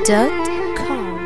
Music.com.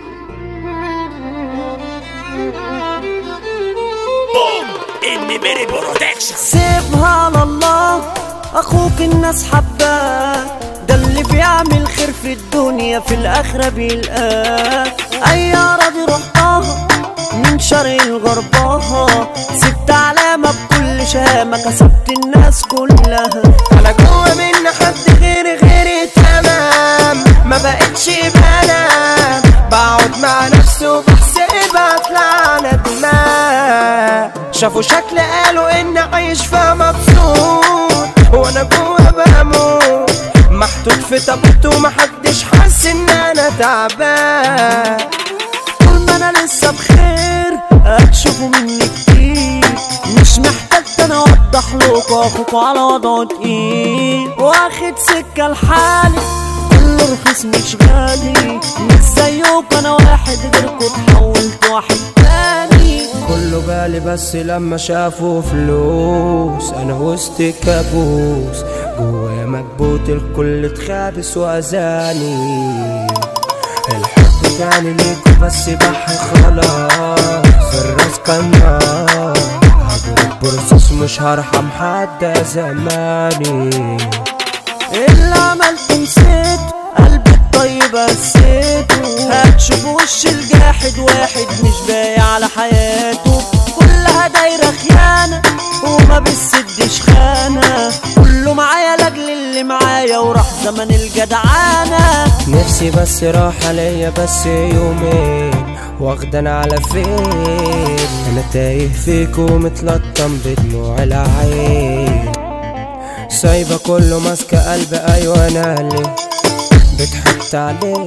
سيبها على الله، اخوك الناس حباه، ده اللي بيعمل خير في الدنيا في الاخره بيلقاه. اي اراضي رحتها من شرق لغربها، سبت علامه بكل شهامه كسبت الناس كلها. انا جوه من حد غيري تمام، ما بقتش بنام، بقعد مع نفسي وبحسبها اطلع ندمان. شافوا شكل قالوا اني عايش فمبسوط، وانا جوه بموت محطوط في تابوت ومحدش حاسس ان انا تعبان. طول ما انا لسه بخير هتشوفوا مني كتير، مش محتاج انا اوضح لكم اخوكوا على وضعه تقيل، واخد سكه لحالي كله رخيص مش غالي، مش زيكوا انا واحد غيركوا اتحولت واحد تاني. كله بالي بس لما شافوا فلوس، انا وسط كابوس جوايا مكبوت، الكل اتخابس واذاني. الحب كان ليكوا بس بح خلاص، الراس كان نار هضرب برصاص مش هرحم حد زماني. اللي عملته نسيت قلبي الطيب قسيته، هتشوف وش الجاحد واحد مش باقي على حياته، كلها دايرة خيانة وما بتسدش خانة، كله معايا لاجل اللي معايا وراح زمن الجدعانة. نفسي بس راحة ليا بس يومين، واخدنا على فين؟ انا تايه فيك ومتلطم بدموع العين، سايبة كله ماسكة قلبي ايوه انا اللي بتحط عليه.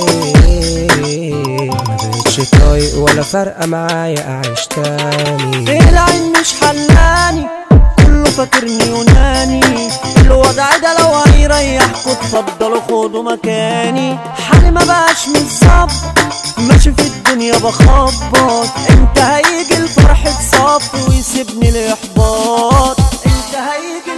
ما بقتش طايق ولا فارقة معايا اعيش تاني. العين مش حلاني كله فاكرني يوناني، الوضع ده لو هيريحكوا اتفضلوا خدوا مكاني. حالي ما بقاش متظبط ماشي في الدنيا بخبط، امتى هيجي الفرح تصفي ويسيبني الاحباط؟ امتى هيجي